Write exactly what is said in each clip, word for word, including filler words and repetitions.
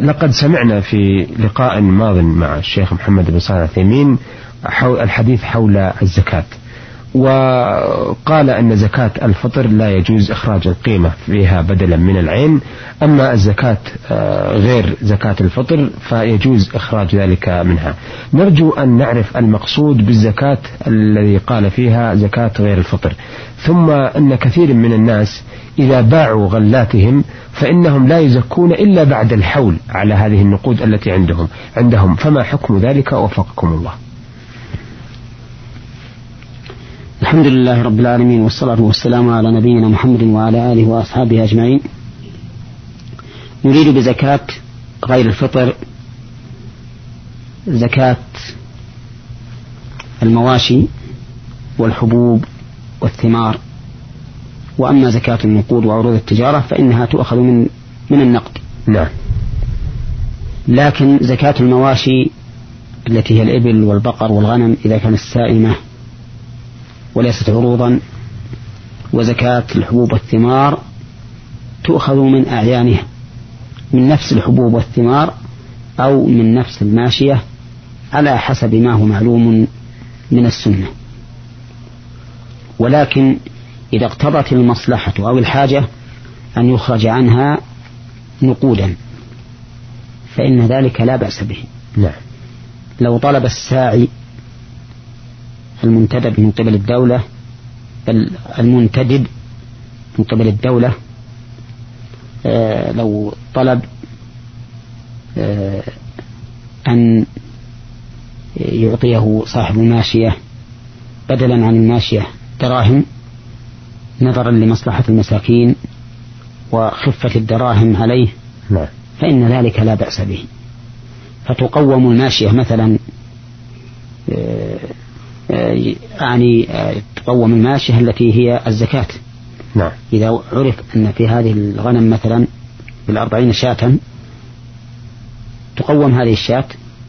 لقد سمعنا في لقاء ماض مع الشيخ محمد بن صالح العثيمين الحديث حول الزكاة، وقال أن زكاة الفطر لا يجوز إخراج القيمة فيها بدلا من العين، أما الزكاة غير زكاة الفطر فيجوز إخراج ذلك منها. نرجو أن نعرف المقصود بالزكاة الذي قال فيها زكاة غير الفطر. ثم أن كثير من الناس إذا باعوا غلاتهم فإنهم لا يزكون إلا بعد الحول على هذه النقود التي عندهم عندهم فما حكم ذلك وفقكم الله؟ الحمد لله رب العالمين، والصلاة والسلام على نبينا محمد وعلى آله وأصحابه أجمعين. نريد بزكاة غير الفطر زكاة المواشي والحبوب والثمار، وأما زكاة النقود وعروض التجارة فإنها تؤخذ من من النقد. نعم. لكن زكاة المواشي التي هي الإبل والبقر والغنم إذا كانت سائمة وليست عروضا، وزكاة الحبوب والثمار تؤخذ من أعيانها، من نفس الحبوب والثمار أو من نفس الماشية على حسب ما هو معلوم من السنة. ولكن إذا اقتضت المصلحة أو الحاجة أن يخرج عنها نقودا فإن ذلك لا بأس به. نعم. لو طلب الساعي المنتدب من قبل الدولة بل المنتدب من قبل الدولة آه لو طلب آه أن يعطيه صاحب الماشية بدلا عن الماشية دراهم نظرا لمصلحة المساكين وخفة الدراهم عليه، نعم، فإن ذلك لا بأس به. فتقوم الماشية مثلا يعني تقوم الماشية التي هي الزكاة. نعم. إذا عرف أن في هذه الغنم مثلا بالأربعين شاة تقوم هذه الشاة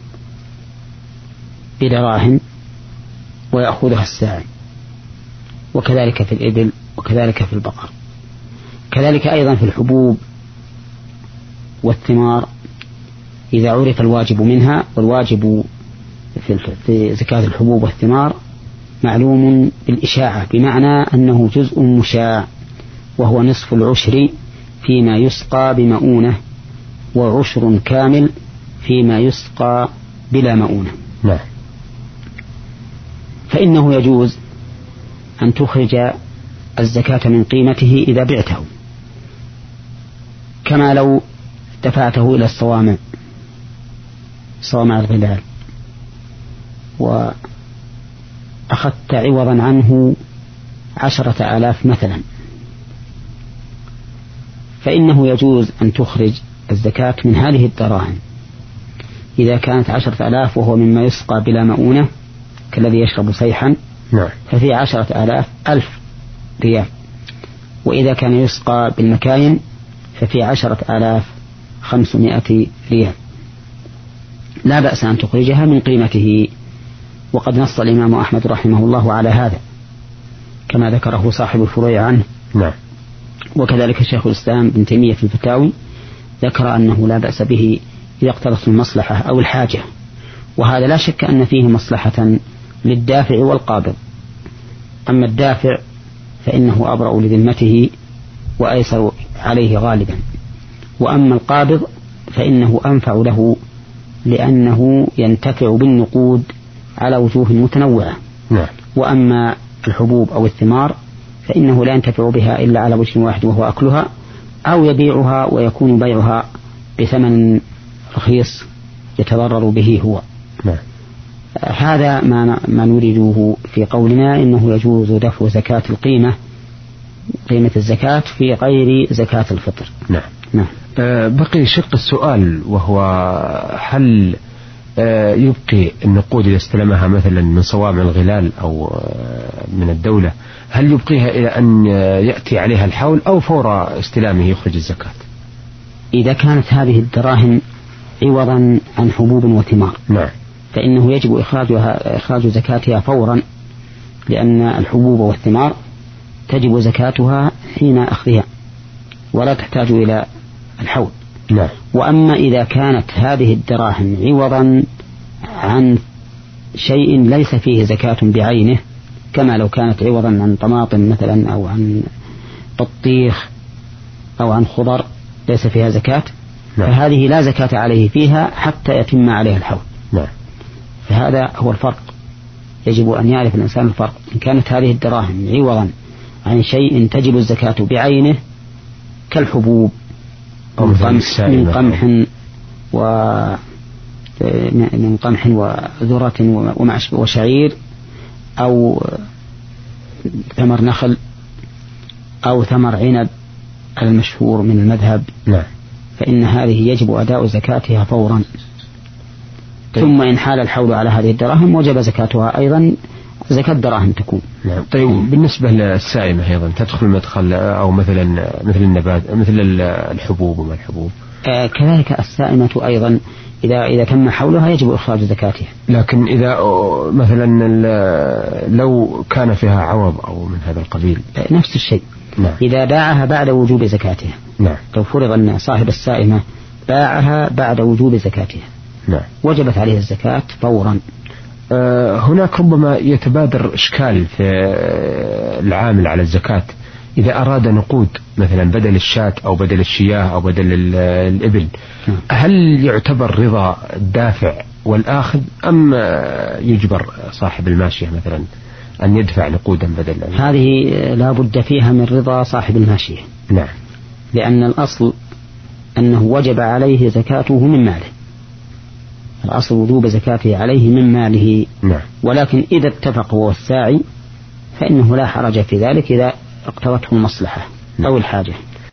بدراهم ويأخذها الساعي، وكذلك في الإبل وكذلك في البقر، كذلك أيضا في الحبوب والثمار إذا عرف الواجب منها. والواجب في زكاة الحبوب والثمار معلوم بالإشاعة، بمعنى أنه جزء مشاع وهو نصف العشر فيما يسقى بمؤونة، وعشر كامل فيما يسقى بلا مؤونة. نعم. فإنه يجوز أن تخرج الزكاة من قيمته إذا بعته، كما لو دفعته إلى الصوامع صوامع الغلال وأخذت عوضا عنه عشرة آلاف مثلا، فإنه يجوز أن تخرج الزكاة من هذه الدراهم إذا كانت عشرة آلاف وهو مما يسقى بلا مؤونة كالذي يشرب صيحا. نعم. ففي عشرة آلاف ألف ريال، وإذا كان يسقى بالمكاين ففي عشرة آلاف خمسمائة ريال. لا بأس أن تخرجها من قيمته، وقد نص الإمام أحمد رحمه الله على هذا كما ذكره صاحب الفروع عنه. نعم. وكذلك شيخ الإسلام ابن تيمية في الفتاوي ذكر أنه لا بأس به إذا اقتضت المصلحة أو الحاجة، وهذا لا شك أن فيه مصلحة للدافع والقابض. أما الدافع فإنه أبرأ لذمته وأيسر عليه غالبا، وأما القابض فإنه أنفع له لأنه ينتفع بالنقود على وجوه متنوعة. نعم. وأما الحبوب أو الثمار فإنه لا ينتفع بها إلا على وجه واحد وهو أكلها، أو يبيعها ويكون بيعها بثمن رخيص يتضرر به هو. نعم. هذا ما ما نريده في قولنا إنه يجوز دفع زكاة القيمة قيمة الزكاة في غير زكاة الفطر. نعم. نعم. أه بقي شق السؤال، وهو هل أه يبقي النقود إذا استلمها مثلا من صوامع الغلال أو أه من الدولة، هل يبقيها إلى أن يأتي عليها الحول أو فور استلامه يخرج الزكاة؟ إذا كانت هذه الدراهم عوضا عن حبوب وثمار، نعم، فإنه يجب إخراجها إخراج زكاتها فورا، لأن الحبوب والثمار تجب زكاتها حين أخذها ولا تحتاج إلى الحول. نعم. وأما إذا كانت هذه الدراهم عوضا عن شيء ليس فيه زكاة بعينه، كما لو كانت عوضا عن طماطم مثلا أو عن بطيخ أو عن خضر ليس فيها زكاة، نعم. فهذه لا زكاة عليه فيها حتى يتم عليه الحول. نعم. فهذا هو الفرق، يجب أن يعرف الإنسان الفرق. إن كانت هذه الدراهم عوضا عن شيء تجب الزكاة بعينه كالحبوب أو من قمح و من قمح وذرة وشعير أو ثمر نخل أو ثمر عنب المشهور من المذهب، نعم. فإن هذه يجب أداء زكاتها فورا. طيب. ثم إن حال الحول على هذه الدراهم وجب زكاتها أيضا، زكاة دراهم تكون. نعم. طيب بالنسبة للسائمة أيضا تدخل مدخل أو مثلا مثل النبات مثل الحبوب وما الحبوب؟ آه كذلك السائمة أيضا إذا إذا تم حولها يجب إخراج زكاتها. لكن إذا مثلا لو كان فيها عوض أو من هذا القبيل آه نفس الشيء. نعم. إذا باعها بعد وجوب زكاتها. نعم. لو فرض أن صاحب السائمة باعها بعد وجوب زكاتها، نعم، وجبت عليه الزكاة فورا. آه هناك ربما يتبادر إشكال في العامل على الزكاة إذا أراد نقود مثلا بدل الشاة أو بدل الشياه أو بدل الإبل، هل يعتبر رضا الدافع والآخذ أم يجبر صاحب الماشية مثلا أن يدفع نقودا بدل؟ هذه لا بد فيها من رضا صاحب الماشية. نعم. لأن الأصل أنه وجب عليه زكاته من ماله، الأصل وجوب زكاته عليه من ماله. نعم. ولكن إذا اتفق هو الساعي فإنه لا حرج في ذلك إذا اقتضته المصلحة أو الحاجة.